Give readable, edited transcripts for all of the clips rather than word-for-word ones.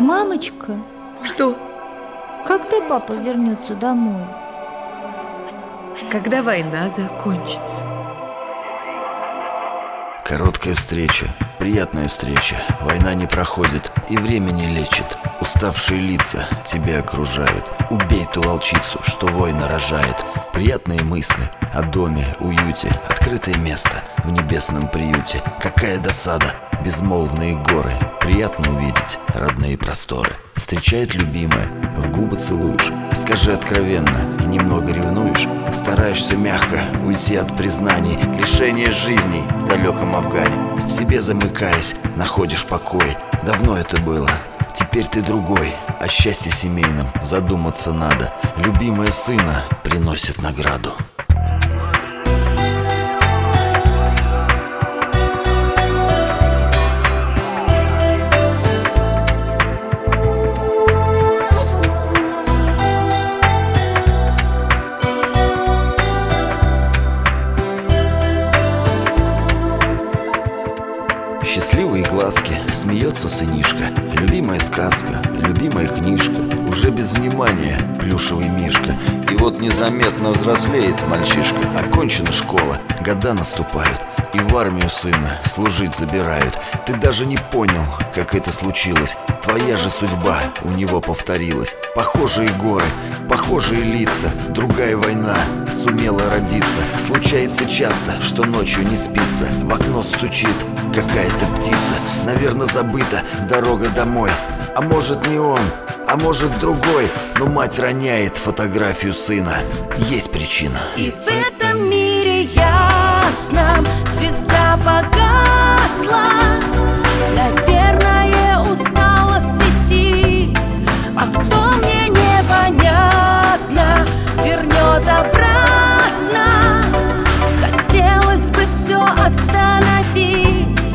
Мамочка, Что? когда папа вернется домой? Когда война закончится. Короткая встреча, приятная встреча. Война не проходит и время не лечит. Уставшие лица тебя окружают. Убей ту волчицу, что война рожает. Приятные мысли о доме, уюте. Открытое место в небесном приюте. Какая досада, безмолвные горы. Приятно увидеть родные просторы. Встречает любимая, в губы целуешь. Скажи откровенно, немного ревнуешь. Стараешься мягко уйти от признаний. Лишение жизней в далеком Афгане. В себе замыкаясь, находишь покой. Давно это было, теперь ты другой. О счастье семейном задуматься надо. Любимая сына приносит награду. Счастливые глазки, смеется сынишка. Любимая сказка, любимая книжка. Уже без внимания плюшевый мишка. И вот незаметно взрослеет мальчишка. Окончена школа, года наступают. И в армию сына служить забирают. Ты даже не понял, как это случилось. Твоя же судьба у него повторилась. Похожие горы, похожие лица. Другая война сумела родиться. Случается часто, что ночью не спится. В окно стучит какая-то птица. Наверное, забыта дорога домой. А может, не он, а может, другой. Но мать роняет фотографию сына. Есть причина. И в этом мире ясном звезда погасла. Наверное, устала светить. А кто мне непонятно вернет обратно. Хотелось бы все остановить.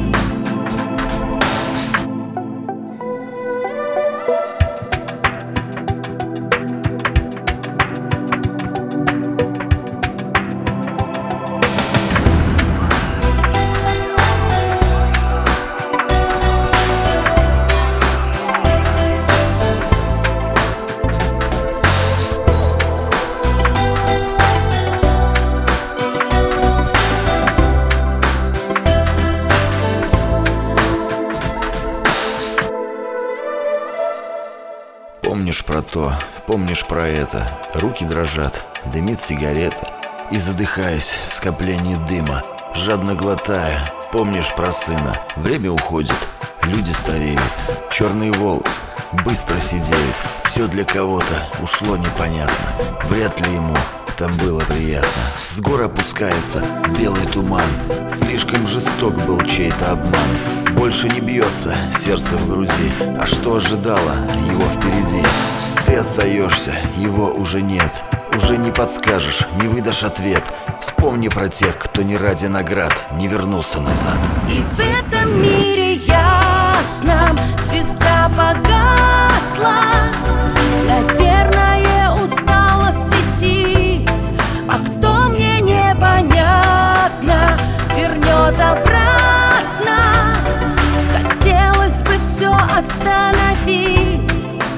Помнишь про то, помнишь про это. Руки дрожат, дымит сигарета. И задыхаясь в скоплении дыма, жадно глотая, помнишь про сына. Время уходит, люди стареют. Черный волос быстро сидеет. Все для кого-то ушло непонятно. Вряд ли ему там было приятно. С гор опускается белый туман. Слишком жесток был чей-то обман. Больше не бьется сердце в груди. А что ожидало его впереди? Ты остаешься, его уже нет. Уже не подскажешь, не выдашь ответ. Вспомни про тех, кто не ради наград не вернулся назад. И в этом мире ясном звезда погасла. Наверное, устала светить. А кто мне непонятно вернет обратно. Хотелось бы все остановить.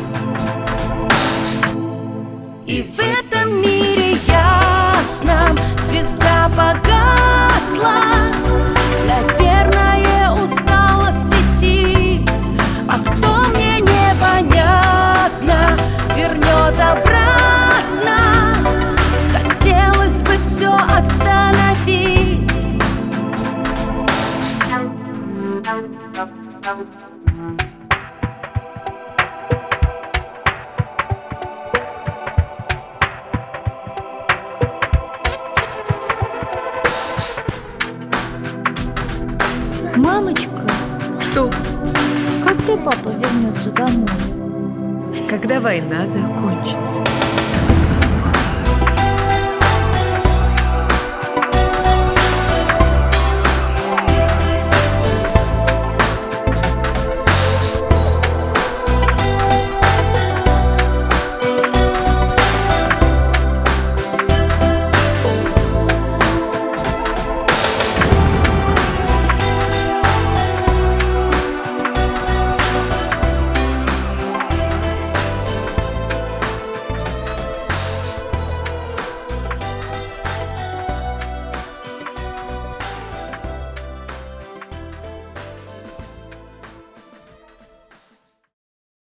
И в этом мире ясном звезда погасла. Наверное, устала светить. А кто мне непонятно вернет обратно. Хотелось бы все остановить. Мамочка, Что? когда папа вернется домой? Когда война закончится.